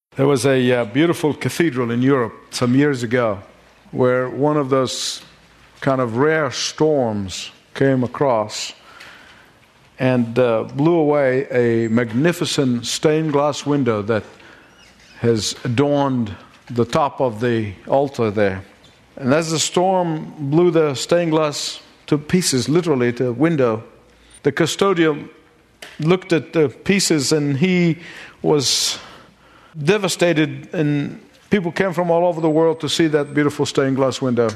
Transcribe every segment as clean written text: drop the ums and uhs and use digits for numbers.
There was a beautiful cathedral in Europe some years ago where one of those kind of rare storms came across and blew away a magnificent stained glass window that has adorned the top of the altar there. And as the storm blew the stained glass to pieces, literally to the window, the custodian looked at the pieces and he was devastated, and people came from all over the world to see that beautiful stained glass window.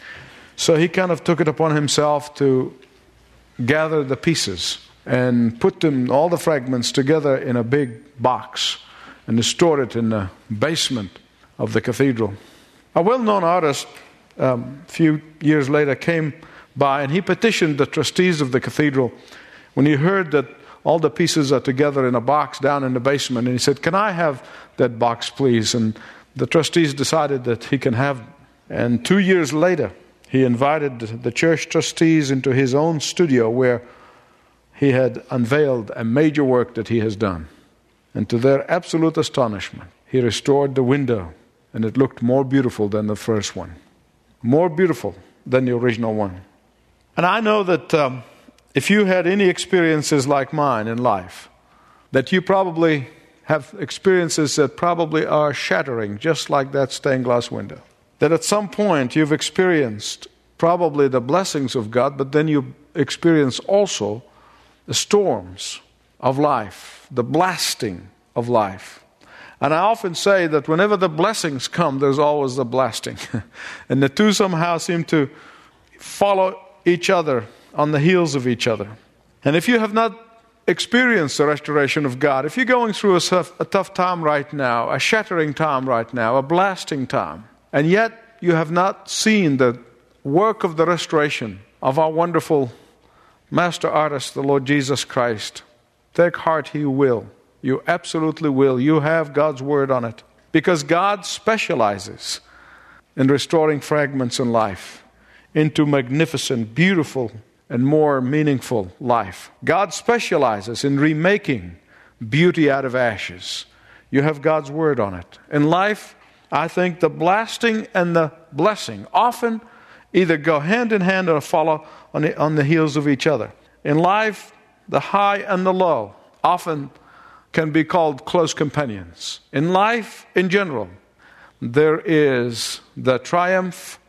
So he kind of took it upon himself to gather the pieces and put them, all the fragments, together in a big box and stored it in the basement of the cathedral. A well-known artist a few years later came by and he petitioned the trustees of the cathedral when he heard that all the pieces are together in a box down in the basement. And he said, "Can I have that box, please?" And the trustees decided that he can have them. And 2 years later, he invited the church trustees into his own studio where he had unveiled a major work that he has done. And to their absolute astonishment, he restored the window, and it looked more beautiful than the first one. More beautiful than the original one. And I know that if you had any experiences like mine in life, that you probably have experiences that probably are shattering, just like that stained glass window. That at some point you've experienced probably the blessings of God, but then you experience also the storms of life, the blasting of life. And I often say that whenever the blessings come, there's always the blasting. And the two somehow seem to follow each other on the heels of each other. And if you have not experienced the restoration of God, if you're going through a tough time right now, a shattering time right now, a blasting time, and yet you have not seen the work of the restoration of our wonderful master artist, the Lord Jesus Christ, take heart, He will. You absolutely will. You have God's word on it. Because God specializes in restoring fragments in life into magnificent, beautiful, and more meaningful life. God specializes in remaking beauty out of ashes. You have God's word on it. In life, I think the blasting and the blessing often either go hand in hand or follow on the heels of each other. In life, the high and the low often can be called close companions. In life, in general, there is the triumph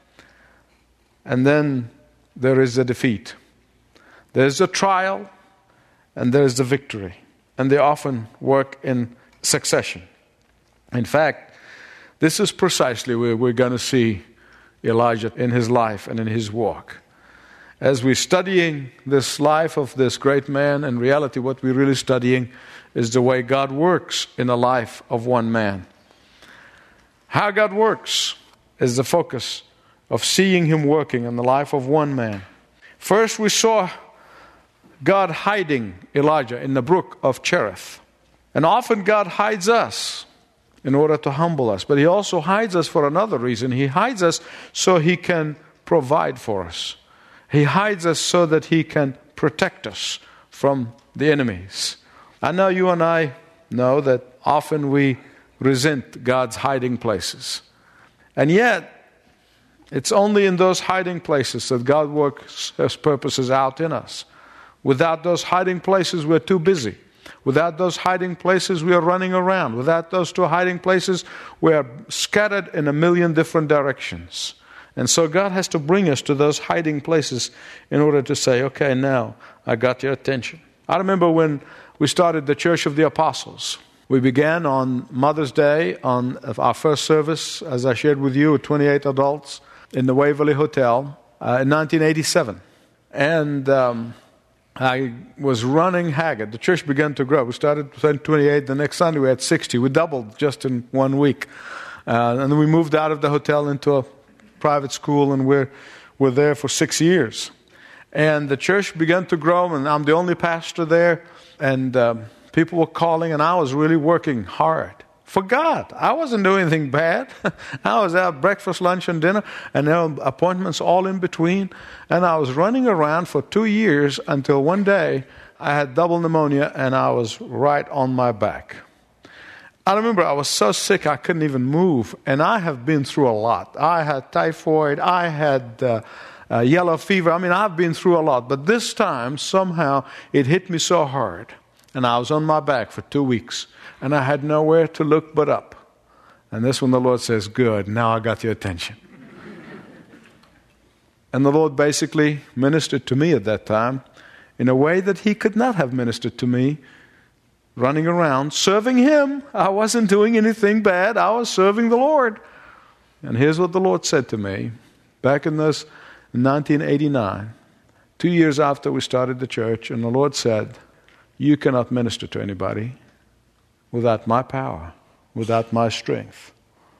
and then there is the defeat. There's a trial and there's the victory. And they often work in succession. In fact, this is precisely where we're going to see Elijah in his life and in his walk. As we're studying this life of this great man, in reality what we're really studying is the way God works in the life of one man. How God works is the focus of seeing Him working in the life of one man. First we saw God hiding Elijah in the brook of Cherith. And often God hides us in order to humble us. But He also hides us for another reason. He hides us so He can provide for us. He hides us so that He can protect us from the enemies. I know you and I know that often we resent God's hiding places. And yet, it's only in those hiding places that God works His purposes out in us. Without those hiding places, we're too busy. Without those hiding places, we are running around. Without those two hiding places, we are scattered in a million different directions. And so God has to bring us to those hiding places in order to say, okay, now I got your attention. I remember when we started the Church of the Apostles. We began on Mother's Day on our first service, as I shared with you, with 28 adults in the Waverly Hotel in 1987. And I was running haggard. The church began to grow. We started with 28. The next Sunday we had 60. We doubled just in 1 week. And then we moved out of the hotel into a private school, and we're there for 6 years. And the church began to grow, and I'm the only pastor there. And people were calling, and I was really working hard for God. I wasn't doing anything bad. I was out breakfast, lunch, and dinner, and there were appointments all in between. And I was running around for 2 years until one day I had double pneumonia, and I was right on my back. I remember I was so sick I couldn't even move, and I have been through a lot. I had typhoid, I had yellow fever. I mean, I've been through a lot, but this time somehow it hit me so hard, and I was on my back for 2 weeks, and I had nowhere to look but up. And this when the Lord says, good, now I got your attention. And the Lord basically ministered to me at that time in a way that He could not have ministered to me running around, serving Him. I wasn't doing anything bad. I was serving the Lord. And here's what the Lord said to me back in 1989, 2 years after we started the church. And the Lord said, you cannot minister to anybody without my power, without my strength.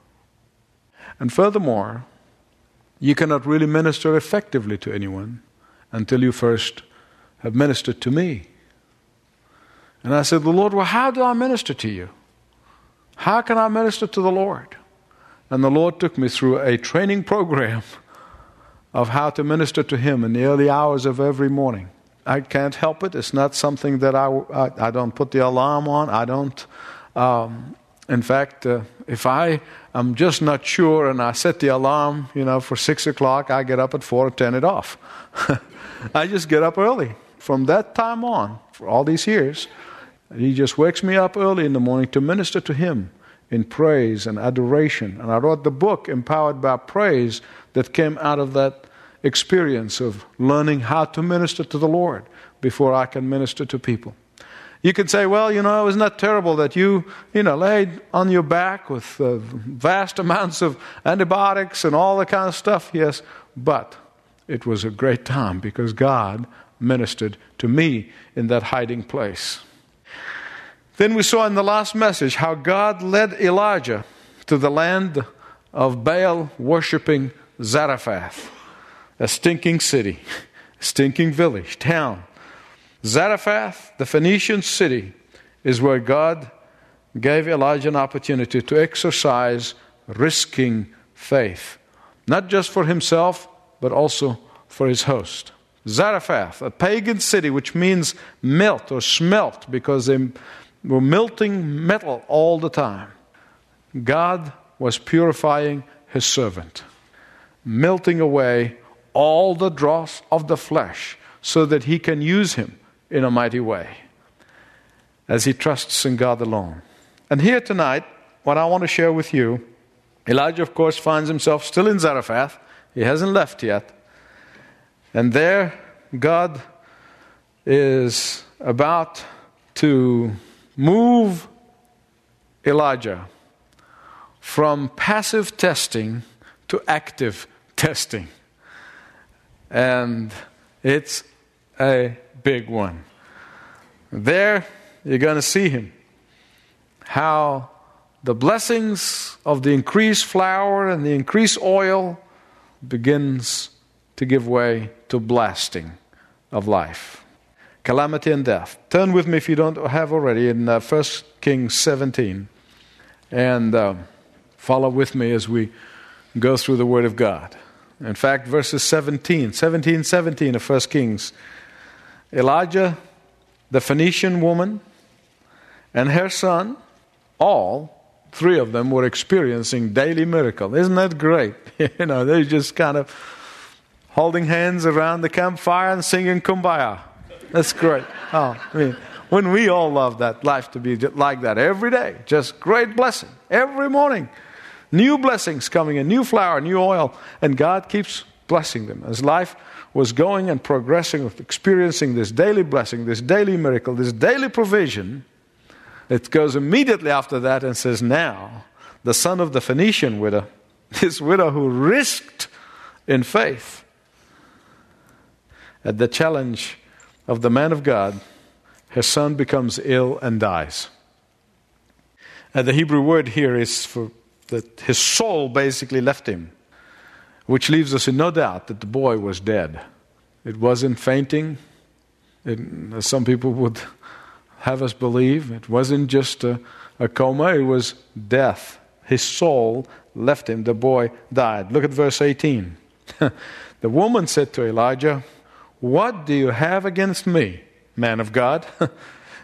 And furthermore, you cannot really minister effectively to anyone until you first have ministered to me. And I said, the Lord, well, how do I minister to you? How can I minister to the Lord? And the Lord took me through a training program of how to minister to Him in the early hours of every morning. I can't help it. It's not something that I don't put the alarm on. I don't. In fact, if I am just not sure and I set the alarm, for 6 o'clock, I get up at 4 and turn it off. I just get up early. From that time on, for all these years, He just wakes me up early in the morning to minister to Him in praise and adoration. And I wrote the book, Empowered by Praise, that came out of that experience of learning how to minister to the Lord before I can minister to people. You could say, well, it was not terrible that you laid on your back with vast amounts of antibiotics and all that kind of stuff. Yes, but it was a great time because God ministered to me in that hiding place. Then we saw in the last message how God led Elijah to the land of Baal-worshipping Zarephath, a stinking city, a stinking village, town. Zarephath, the Phoenician city, is where God gave Elijah an opportunity to exercise risking faith, not just for himself, but also for his host. Zarephath, a pagan city, which means melt or smelt, because they were melting metal all the time. God was purifying His servant, melting away all the dross of the flesh so that He can use him in a mighty way as he trusts in God alone. And here tonight, what I want to share with you, Elijah, of course, finds himself still in Zarephath. He hasn't left yet. And there, God is about to move Elijah from passive testing to active testing. And it's a big one. There, you're going to see him. How the blessings of the increased flour and the increased oil begins to give way to blasting of life. Calamity and death. Turn with me, if you don't have already, in 1 Kings 17. And follow with me as we go through the Word of God. In fact, verses 17 of 1 Kings. Elijah, the Phoenician woman, and her son, all three of them were experiencing daily miracle. Isn't that great? They're just kind of holding hands around the campfire and singing Kumbaya. That's great. When we all love that life to be like that every day, just great blessing every morning. New blessings coming in, new flour, new oil, and God keeps blessing them. As life was going and progressing, experiencing this daily blessing, this daily miracle, this daily provision, it goes immediately after that and says, now, the son of the Phoenician widow, this widow who risked in faith at the challenge of the man of God, her son becomes ill and dies. And the Hebrew word here is for that his soul basically left him, which leaves us in no doubt that the boy was dead. It wasn't fainting, as some people would have us believe. It wasn't just a coma, it was death. His soul left him. The boy died. Look at verse 18. The woman said to Elijah, "What do you have against me, man of God?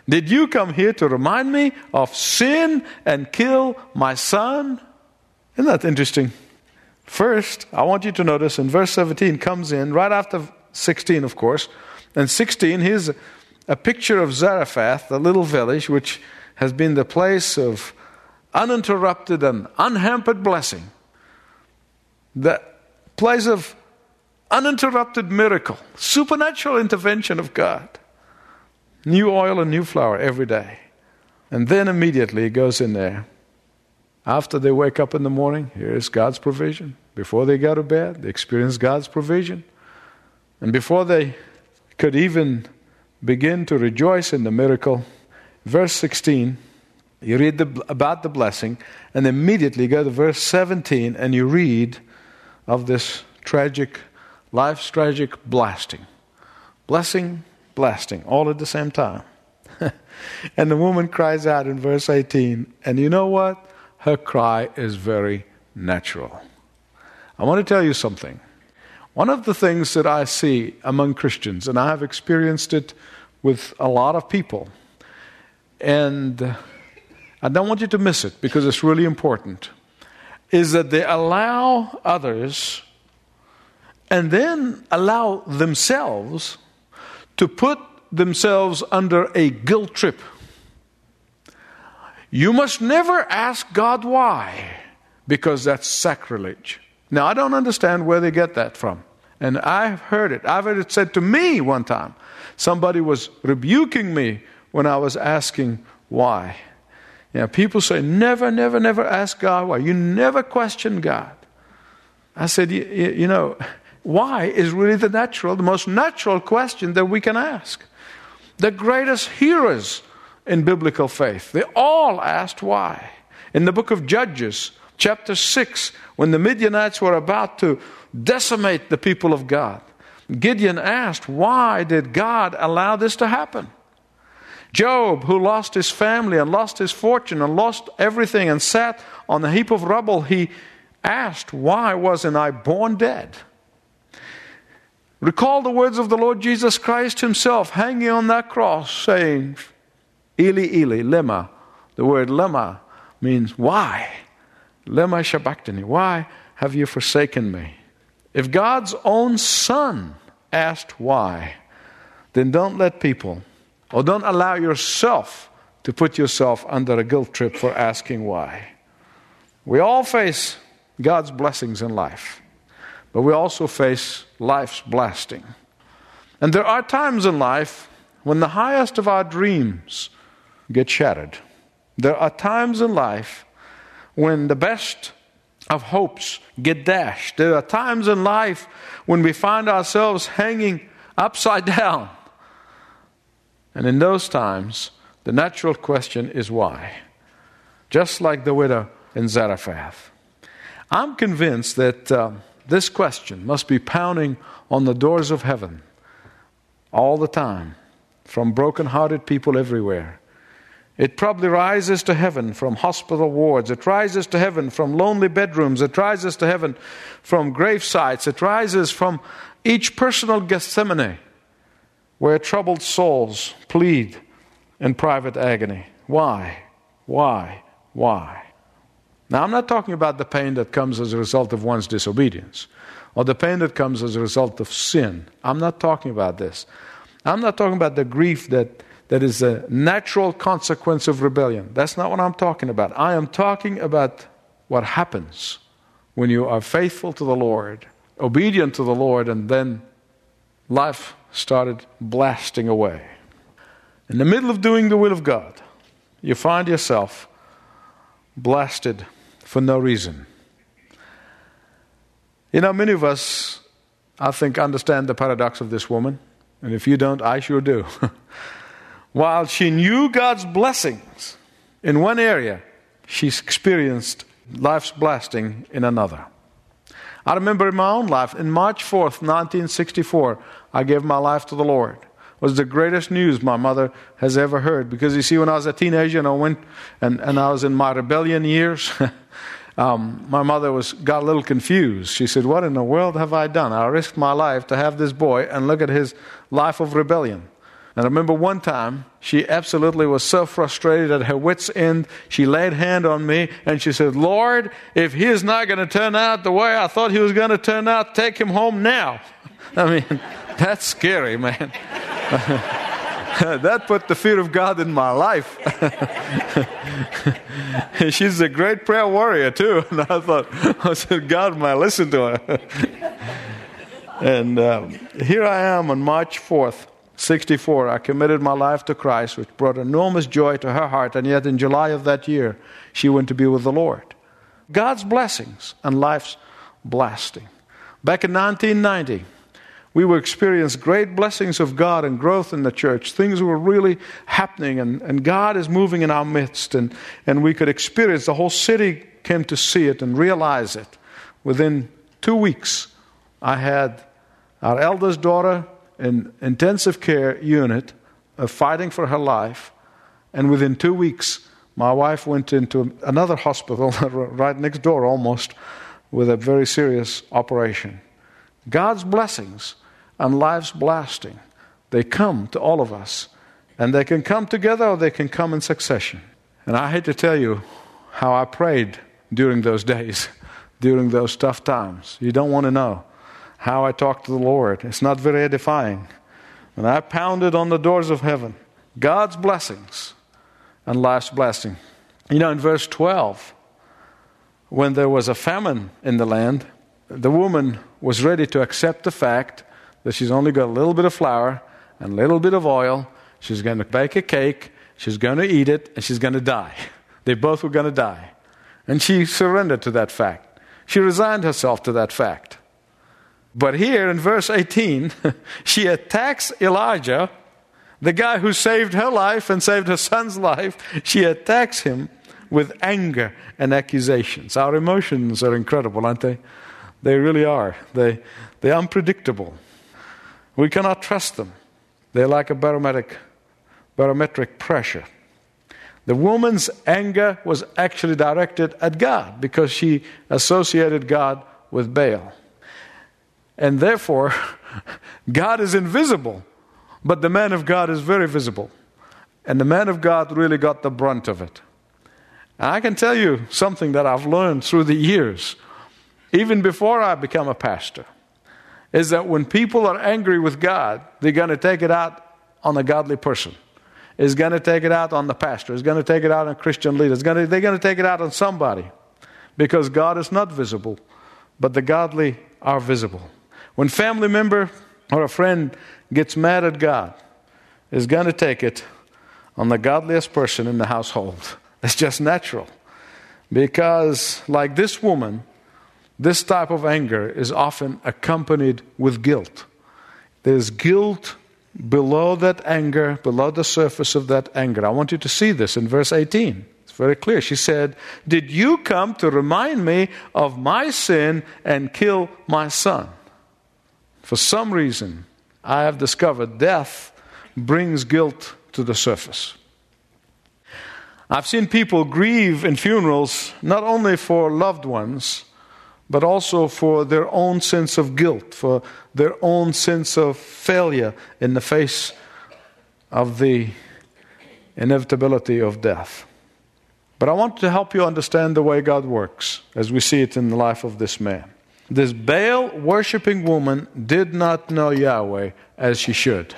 Did you come here to remind me of sin and kill my son? Isn't that interesting? First, I want you to notice in verse 17 comes in right after 16, of course. And 16, here's a picture of Zarephath, the little village, which has been the place of uninterrupted and unhampered blessing. The place of uninterrupted miracle, supernatural intervention of God. New oil and new flour every day. And then immediately it goes in there. After they wake up in the morning, here's God's provision. Before they go to bed, they experience God's provision. And before they could even begin to rejoice in the miracle, verse 16, you read about the blessing, and immediately go to verse 17, and you read of this tragic, life's tragic blasting. Blessing, blasting, all at the same time. And the woman cries out in verse 18, and you know what? Her cry is very natural. I want to tell you something. One of the things that I see among Christians, and I have experienced it with a lot of people, and I don't want you to miss it because it's really important, is that they allow others and then allow themselves to put themselves under a guilt trip. You must never ask God why, because that's sacrilege. Now, I don't understand where they get that from. And I've heard it. I've heard it said to me one time. Somebody was rebuking me when I was asking why. You know, people say, never, never, never ask God why. You never question God. I said, you know, why is really the most natural question that we can ask. The greatest heroes in biblical faith, they all asked why. In the book of Judges, chapter 6, when the Midianites were about to decimate the people of God, Gideon asked, why did God allow this to happen? Job, who lost his family and lost his fortune and lost everything and sat on a heap of rubble, he asked, why wasn't I born dead? Recall the words of the Lord Jesus Christ himself hanging on that cross saying, Eli, Eli, lema. The word lema means why. Lema sabachthani. Why have you forsaken me? If God's own Son asked why, then don't let people, or don't allow yourself to put yourself under a guilt trip for asking why. We all face God's blessings in life, but we also face life's blasting. And there are times in life when the highest of our dreams get shattered. There are times in life when the best of hopes get dashed. There are times in life when we find ourselves hanging upside down. And in those times, the natural question is why? Just like the widow in Zarephath. I'm convinced that this question must be pounding on the doors of heaven all the time from broken-hearted people everywhere. It probably rises to heaven from hospital wards. It rises to heaven from lonely bedrooms. It rises to heaven from grave sites. It rises from each personal Gethsemane where troubled souls plead in private agony. Why? Why? Why? Now, I'm not talking about the pain that comes as a result of one's disobedience or the pain that comes as a result of sin. I'm not talking about this. I'm not talking about the grief that is a natural consequence of rebellion. That's not what I'm talking about. I am talking about what happens when you are faithful to the Lord, obedient to the Lord, and then life started blasting away. In the middle of doing the will of God, you find yourself blasted for no reason. You know, many of us, I think, understand the paradox of this woman. And if you don't, I sure do. While she knew God's blessings in one area, she experienced life's blasting in another. I remember in my own life, in March 4th, 1964, I gave my life to the Lord. It was the greatest news my mother has ever heard. Because you see, when I was a teenager and I went and I was in my rebellion years, my mother got a little confused. She said, what in the world have I done? I risked my life to have this boy and look at his life of rebellion. And I remember one time, she absolutely was so frustrated at her wit's end. She laid hand on me and she said, Lord, if he is not going to turn out the way I thought he was going to turn out, take him home now. I mean, that's scary, man. That put the fear of God in my life. She's a great prayer warrior too. And I said, God might listen to her. And here I am on March 4th. 64, I committed my life to Christ, which brought enormous joy to her heart, and yet in July of that year, she went to be with the Lord. God's blessings and life's blasting. Back in 1990, we were experiencing great blessings of God and growth in the church. Things were really happening, and God is moving in our midst, and we could experience, the whole city came to see it and realize it. Within 2 weeks, I had our eldest daughter in intensive care unit, fighting for her life. And within 2 weeks, my wife went into another hospital right next door almost with a very serious operation. God's blessings and life's blasting, they come to all of us. And they can come together or they can come in succession. And I hate to tell you how I prayed during those days, during those tough times. You don't want to know how I talked to the Lord. It's not very edifying. And I pounded on the doors of heaven. God's blessings and life's blessing. You know, in verse 12, when there was a famine in the land, the woman was ready to accept the fact that she's only got a little bit of flour and a little bit of oil. She's going to bake a cake, she's going to eat it, and she's going to die. They both were going to die. And she surrendered to that fact. She resigned herself to that fact. But here in verse 18, she attacks Elijah, the guy who saved her life and saved her son's life. She attacks him with anger and accusations. Our emotions are incredible, aren't they? They really are. They're unpredictable. We cannot trust them. They're like a barometric pressure. The woman's anger was actually directed at God because she associated God with Baal. And therefore, God is invisible, but the man of God is very visible. And the man of God really got the brunt of it. And I can tell you something that I've learned through the years, even before I became a pastor, is that when people are angry with God, they're going to take it out on a godly person. It's going to take it out on the pastor. It's going to take it out on Christian leaders. They're going to take it out on somebody, because God is not visible, but the godly are visible. When a family member or a friend gets mad at God, is going to take it on the godliest person in the household. It's just natural. Because like this woman, this type of anger is often accompanied with guilt. There's guilt below that anger, below the surface of that anger. I want you to see this in verse 18. It's very clear. She said, "Did you come to remind me of my sin and kill my son?" For some reason, I have discovered death brings guilt to the surface. I've seen people grieve in funerals not only for loved ones, but also for their own sense of guilt, for their own sense of failure in the face of the inevitability of death. But I want to help you understand the way God works as we see it in the life of this man. This Baal-worshipping woman did not know Yahweh as she should.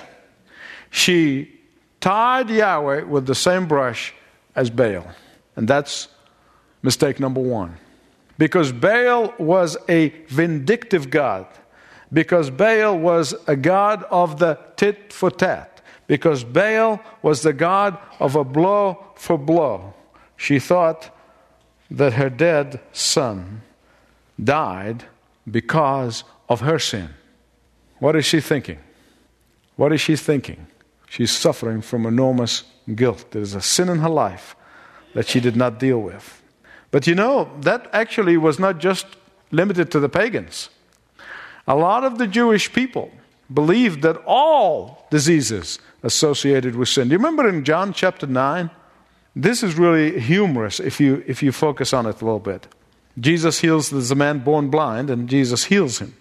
She tied Yahweh with the same brush as Baal. And that's mistake number one. Because Baal was a vindictive God. Because Baal was a god of the tit for tat. Because Baal was the god of a blow for blow. She thought that her dead son died because of her sin. What is she thinking? What is she thinking? She's suffering from enormous guilt. There's a sin in her life that she did not deal with. But you know, that actually was not just limited to the pagans. A lot of the Jewish people believed that all diseases associated with sin. Do you remember in John chapter 9? This is really humorous if you focus on it a little bit. Jesus heals, there's a man born blind, and Jesus heals him.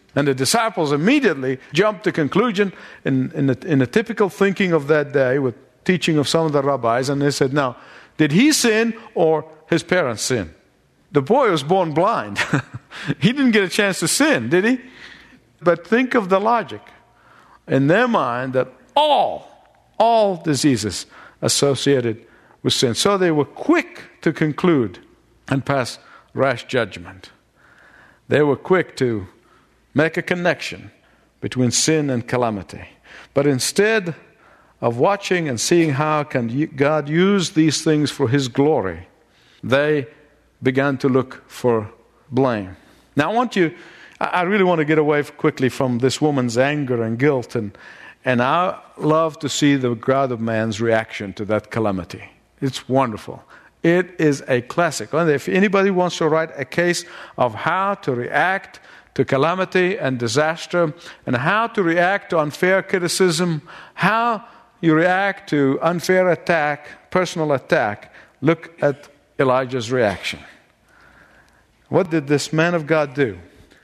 And the disciples immediately jumped to conclusion in the typical thinking of that day with teaching of some of the rabbis. And they said, now, did he sin or his parents sin? The boy was born blind. He didn't get a chance to sin, did he? But think of the logic in their mind that all diseases associated with sin. So they were quick to conclude and pass rash judgment. They were quick to make a connection between sin and calamity. But instead of watching and seeing how can God use these things for His glory, they began to look for blame. Now I really want to get away quickly from this woman's anger and guilt, and I love to see the God of man's reaction to that calamity. It's wonderful. It is a classic. And if anybody wants to write a case of how to react to calamity and disaster, and how to react to unfair criticism, how you react to unfair attack, personal attack, look at Elijah's reaction. What did this man of God do?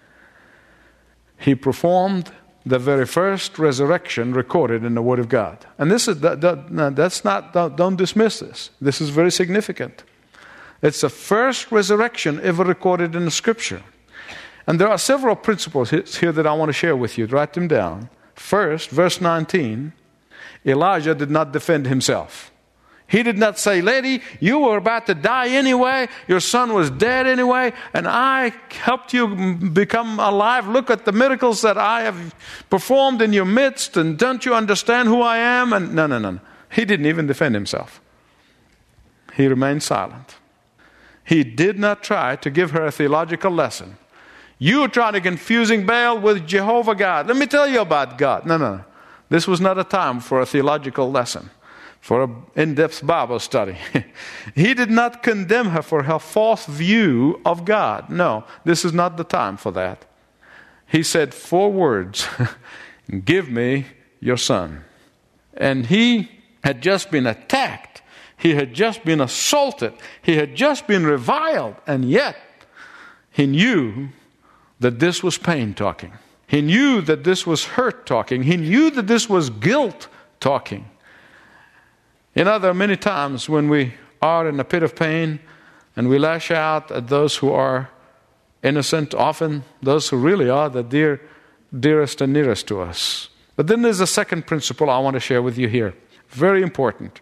He performed the very first resurrection recorded in the Word of God. And this is don't dismiss this. This is very significant. It's the first resurrection ever recorded in the Scripture. And there are several principles here that I want to share with you. Write them down. First, verse 19, Elijah did not defend himself. He did not say, lady, you were about to die anyway, your son was dead anyway, and I helped you become alive. Look at the miracles that I have performed in your midst, and don't you understand who I am? And no. He didn't even defend himself. He remained silent. He did not try to give her a theological lesson. You're trying to confusing Baal with Jehovah God. Let me tell you about God. No. This was not a time for a theological lesson, for an in-depth Bible study. He did not condemn her for her false view of God. No, this is not the time for that. He said 4 words, give me your son. And he had just been attacked. He had just been assaulted. He had just been reviled. And yet, he knew that this was pain talking. He knew that this was hurt talking. He knew that this was guilt talking. You know, there are many times when we are in a pit of pain and we lash out at those who are innocent, often those who really are the dearest and nearest to us. But then there's a second principle I want to share with you here. Very important.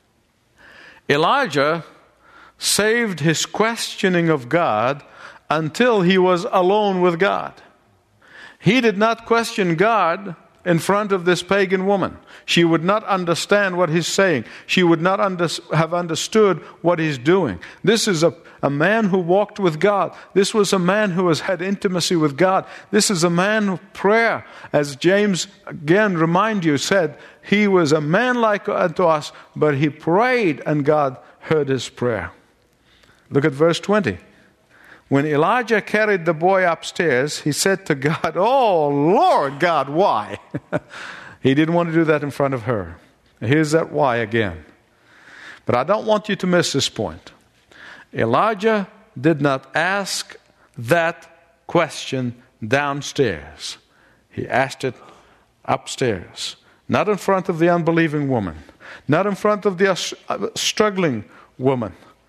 Elijah saved his questioning of God until he was alone with God. He did not question God in front of this pagan woman. She would not understand what he's saying. She would not have understood what he's doing. This is a man who walked with God. This was a man who has had intimacy with God. This is a man of prayer. As James, again, remind you, said, he was a man like unto us, but he prayed and God heard his prayer. Look at verse 20. When Elijah carried the boy upstairs, he said to God, oh, Lord God, why? He didn't want to do that in front of her. Here's that why again. But I don't want you to miss this point. Elijah did not ask that question downstairs. He asked it upstairs. Not in front of the unbelieving woman. Not in front of the struggling woman.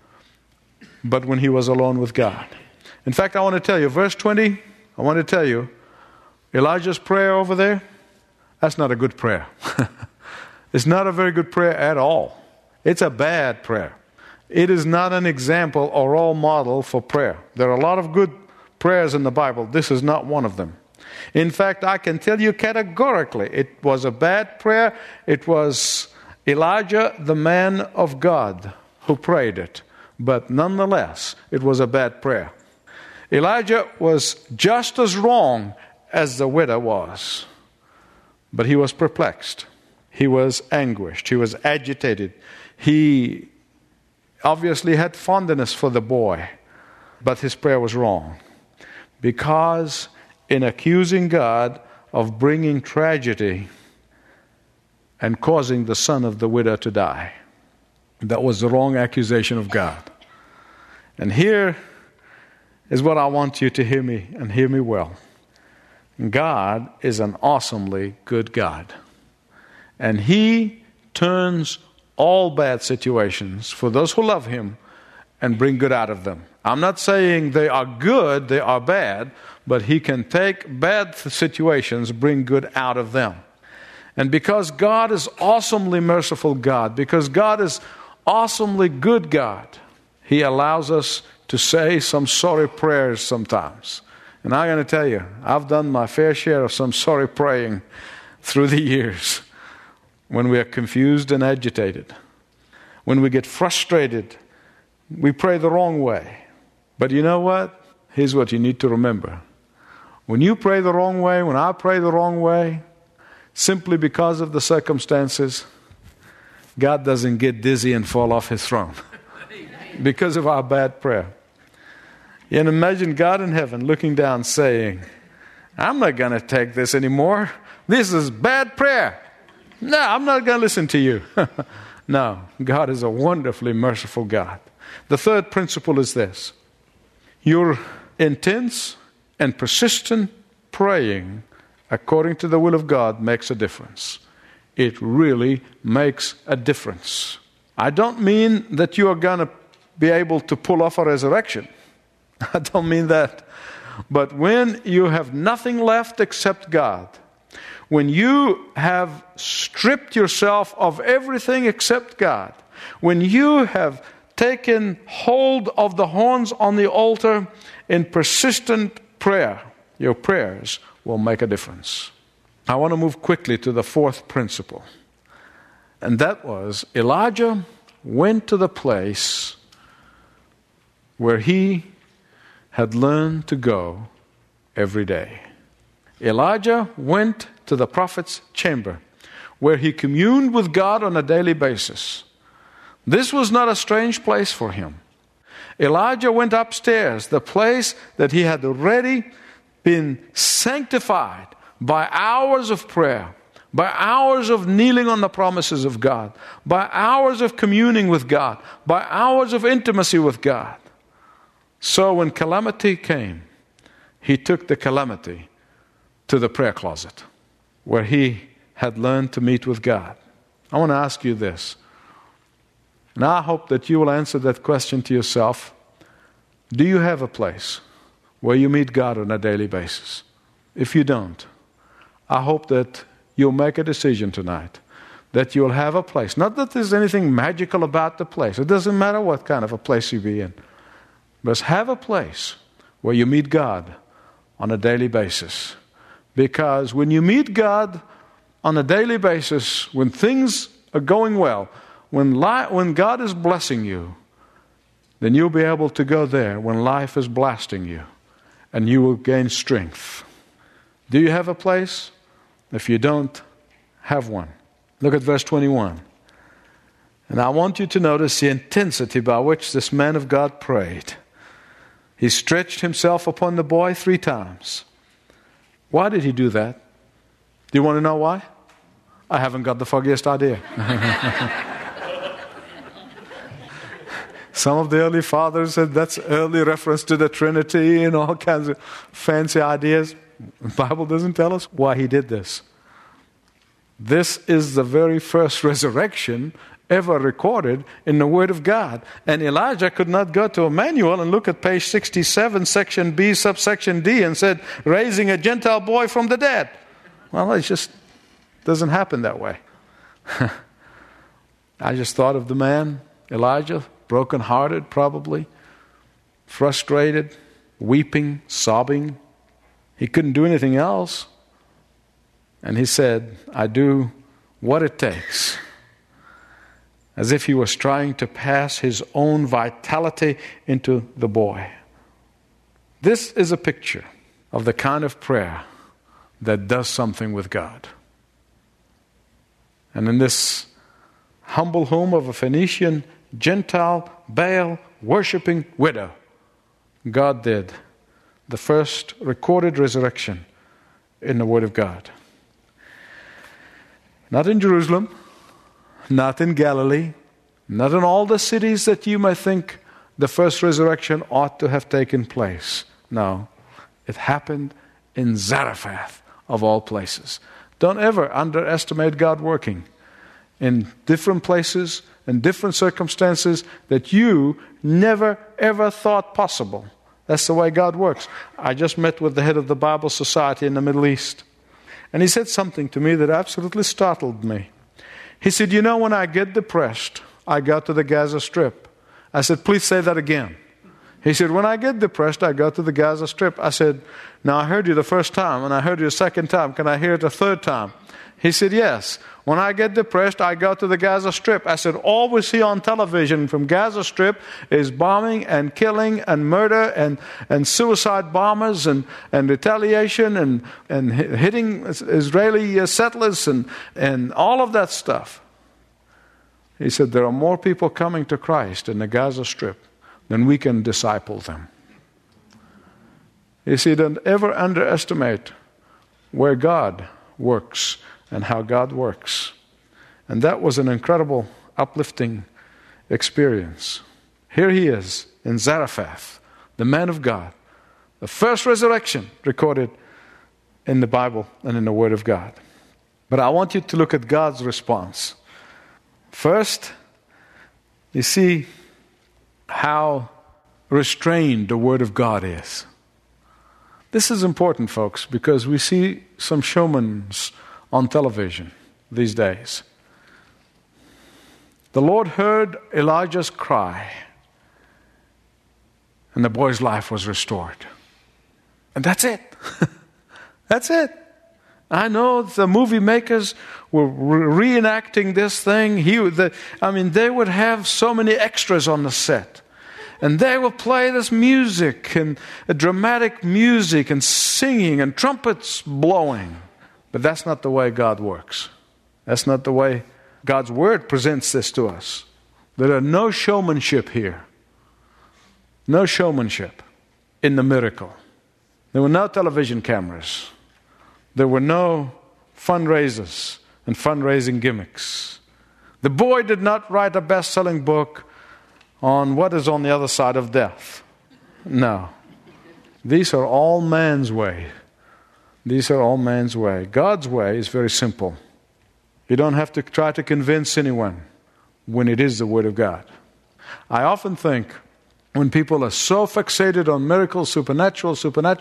But when he was alone with God. In fact, I want to tell you, verse 20, I want to tell you, Elijah's prayer over there, that's not a good prayer. It's not a very good prayer at all. It's a bad prayer. It is not an example or role model for prayer. There are a lot of good prayers in the Bible. This is not one of them. In fact, I can tell you categorically, it was a bad prayer. It was Elijah, the man of God, who prayed it. But nonetheless, it was a bad prayer. Elijah was just as wrong as the widow was. But he was perplexed. He was anguished. He was agitated. He obviously had fondness for the boy. But his prayer was wrong. Because in accusing God of bringing tragedy and causing the son of the widow to die, that was the wrong accusation of God. And here is what I want you to hear me, and hear me well. God is an awesomely good God. And He turns all bad situations for those who love Him and bring good out of them. I'm not saying they are good, they are bad, but He can take bad situations, bring good out of them. And because God is awesomely merciful God, because God is awesomely good God, He allows us to say some sorry prayers sometimes. And I'm going to tell you, I've done my fair share of some sorry praying through the years when we are confused and agitated. When we get frustrated, we pray the wrong way. But you know what? Here's what you need to remember. When you pray the wrong way, when I pray the wrong way, simply because of the circumstances, God doesn't get dizzy and fall off His throne because of our bad prayer. And imagine God in heaven looking down saying, I'm not going to take this anymore. This is bad prayer. No, I'm not going to listen to you. No, God is a wonderfully merciful God. The third principle is this. Your intense and persistent praying according to the will of God makes a difference. It really makes a difference. I don't mean that you are going to be able to pull off a resurrection. I don't mean that. But when you have nothing left except God, when you have stripped yourself of everything except God, when you have taken hold of the horns on the altar in persistent prayer, your prayers will make a difference. I want to move quickly to the fourth principle. And that was Elijah went to the place where he had learned to go every day. Elijah went to the prophet's chamber where he communed with God on a daily basis. This was not a strange place for him. Elijah went upstairs, the place that he had already been sanctified by hours of prayer, by hours of kneeling on the promises of God, by hours of communing with God, by hours of intimacy with God. So when calamity came, he took the calamity to the prayer closet where he had learned to meet with God. I want to ask you this, and I hope that you will answer that question to yourself. Do you have a place where you meet God on a daily basis? If you don't, I hope that you'll make a decision tonight that you'll have a place. Not that there's anything magical about the place. It doesn't matter what kind of a place you be in. But have a place where you meet God on a daily basis. Because when you meet God on a daily basis, when things are going well, when God is blessing you, then you'll be able to go there when life is blasting you, and you will gain strength. Do you have a place? If you don't, have one. Look at verse 21. And I want you to notice the intensity by which this man of God prayed. He stretched himself upon the boy 3 times. Why did he do that? Do you want to know why? I haven't got the foggiest idea. Some of the early fathers said that's early reference to the Trinity and all kinds of fancy ideas. The Bible doesn't tell us why he did this. This is the very first resurrection ever recorded in the Word of God. And Elijah could not go to a manual and look at page 67, section B, subsection D, and said, raising a Gentile boy from the dead. Well, it just doesn't happen that way. I just thought of the man, Elijah, broken-hearted probably, frustrated, weeping, sobbing. He couldn't do anything else. And he said, I do what it takes. As if he was trying to pass his own vitality into the boy. This is a picture of the kind of prayer that does something with God. And in this humble home of a Phoenician Gentile, Baal worshipping widow, God did the first recorded resurrection in the Word of God. Not in Jerusalem, not in Galilee, not in all the cities that you may think the first resurrection ought to have taken place. No, it happened in Zarephath, of all places. Don't ever underestimate God working in different places and different circumstances that you never ever thought possible. That's the way God works. I just met with the head of the Bible Society in the Middle East. And he said something to me that absolutely startled me. He said, you know, when I get depressed, I go to the Gaza Strip. I said, please say that again. He said, when I get depressed, I go to the Gaza Strip. I said, now I heard you the first time, and I heard you the second time. Can I hear it a third time? He said, yes. When I get depressed, I go to the Gaza Strip. I said, all we see on television from Gaza Strip is bombing and killing and murder and suicide bombers and retaliation and hitting Israeli settlers and all of that stuff. He said, there are more people coming to Christ in the Gaza Strip than we can disciple them. You see, don't ever underestimate where God works and how God works. And that was an incredible, uplifting experience. Here he is in Zarephath, the man of God, the first resurrection recorded in the Bible and in the Word of God. But I want you to look at God's response. First, you see how restrained the Word of God is. This is important, folks, because we see some showmans on television these days. The Lord heard Elijah's cry, and the boy's life was restored. And that's it. That's it. I know the movie makers were reenacting this thing. They would have so many extras on the set. And they will play this music and dramatic music and singing and trumpets blowing. But that's not the way God works. That's not the way God's Word presents this to us. There are no showmanship here. No showmanship in the miracle. There were no television cameras. There were no fundraisers and fundraising gimmicks. The boy did not write a best-selling book on what is on the other side of death. No. These are all man's way. These are all man's way. God's way is very simple. You don't have to try to convince anyone when it is the Word of God. I often think when people are so fixated on miracles, supernatural,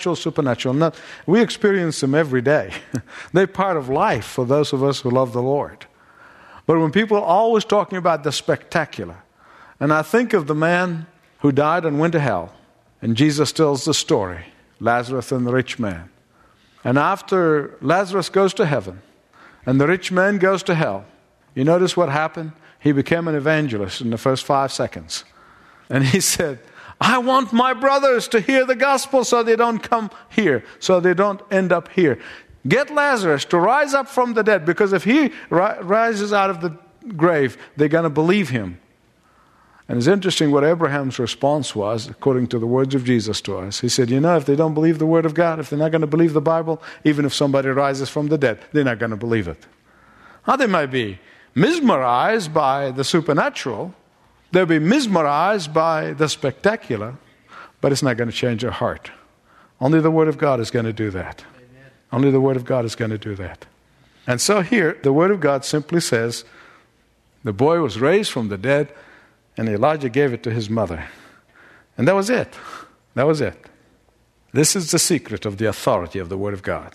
we experience them every day. They're part of life for those of us who love the Lord. But when people are always talking about the spectacular, and I think of the man who died and went to hell, and Jesus tells the story, Lazarus and the rich man. And after Lazarus goes to heaven, and the rich man goes to hell, you notice what happened? He became an evangelist in the first 5 seconds. And he said, I want my brothers to hear the gospel so they don't come here, so they don't end up here. Get Lazarus to rise up from the dead, because if he rises out of the grave, they're going to believe him. And it's interesting what Abraham's response was, according to the words of Jesus to us. He said, if they don't believe the Word of God, if they're not going to believe the Bible, even if somebody rises from the dead, they're not going to believe it. Now, they might be mesmerized by the supernatural, they'll be mesmerized by the spectacular, but it's not going to change their heart. Only the Word of God is going to do that. Amen. Only the Word of God is going to do that. And so here, the Word of God simply says, the boy was raised from the dead, and Elijah gave it to his mother. And that was it. That was it. This is the secret of the authority of the Word of God.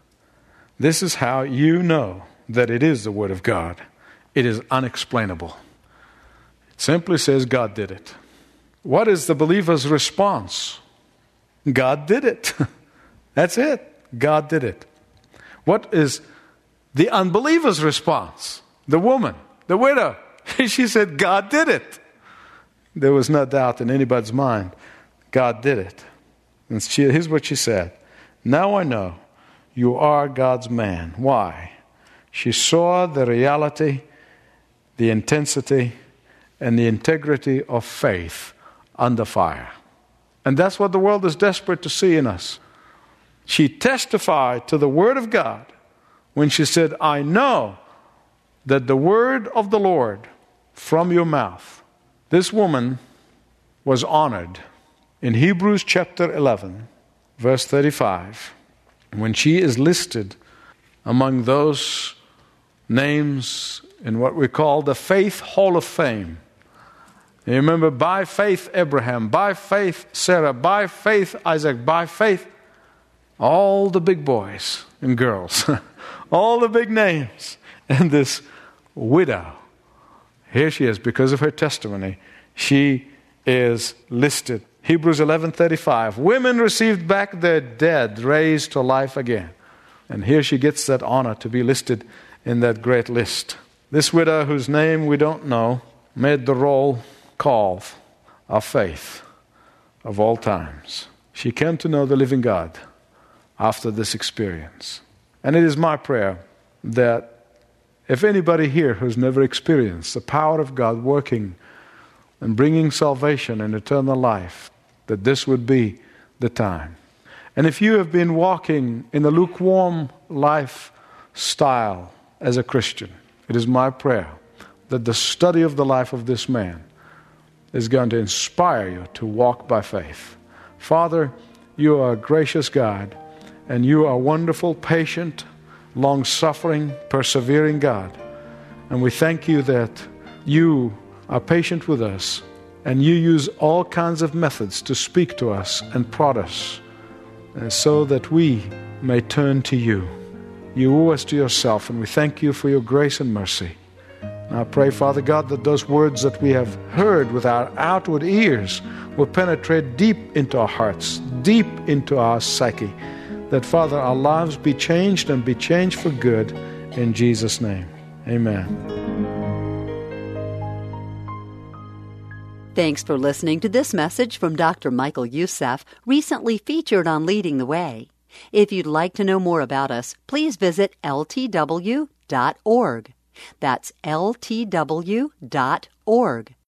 This is how you know that it is the Word of God. It is unexplainable. It simply says God did it. What is the believer's response? God did it. That's it. God did it. What is the unbeliever's response? The woman, the widow. She said, God did it. There was no doubt in anybody's mind. God did it. And here's what she said. Now I know you are God's man. Why? She saw the reality, the intensity, and the integrity of faith under fire. And that's what the world is desperate to see in us. She testified to the Word of God when she said, I know that the word of the Lord from your mouth. This woman was honored. In Hebrews chapter 11, verse 35, When she is listed among those names in what we call the Faith Hall of Fame. You remember, by faith Abraham, by faith Sarah, by faith Isaac, by faith all the big boys and girls, all the big names. And this widow, here she is, because of her testimony, she is listed. Hebrews 11:35, women received back their dead, raised to life again. And here she gets that honor to be listed in that great list. This widow, whose name we don't know, made the roll call of faith of all times. She came to know the living God after this experience. And it is my prayer that if anybody here who's never experienced the power of God working and bringing salvation and eternal life, that this would be the time. And if you have been walking in a lukewarm lifestyle as a Christian, it is my prayer that the study of the life of this man is going to inspire you to walk by faith. Father, you are a gracious God, and you are a wonderful, patient, long-suffering, persevering God. And we thank you that you are patient with us, and you use all kinds of methods to speak to us and prod us, so that we may turn to you. You owe us to yourself, and we thank you for your grace and mercy. And I pray, Father God, that those words that we have heard with our outward ears will penetrate deep into our hearts, deep into our psyche, that, Father, our lives be changed and be changed for good in Jesus' name. Amen. Thanks for listening to this message from Dr. Michael Youssef, recently featured on Leading the Way. If you'd like to know more about us, please visit ltw.org. That's ltw.org.